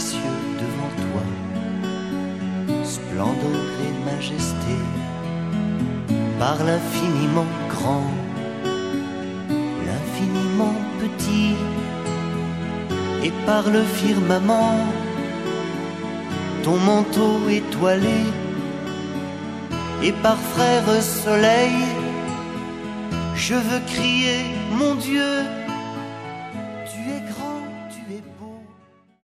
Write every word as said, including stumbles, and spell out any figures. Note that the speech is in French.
cieux devant toi, splendeur et majesté, par l'infiniment grand, l'infiniment petit, et par le firmament, ton manteau étoilé, et par frère soleil, je veux crier, mon Dieu,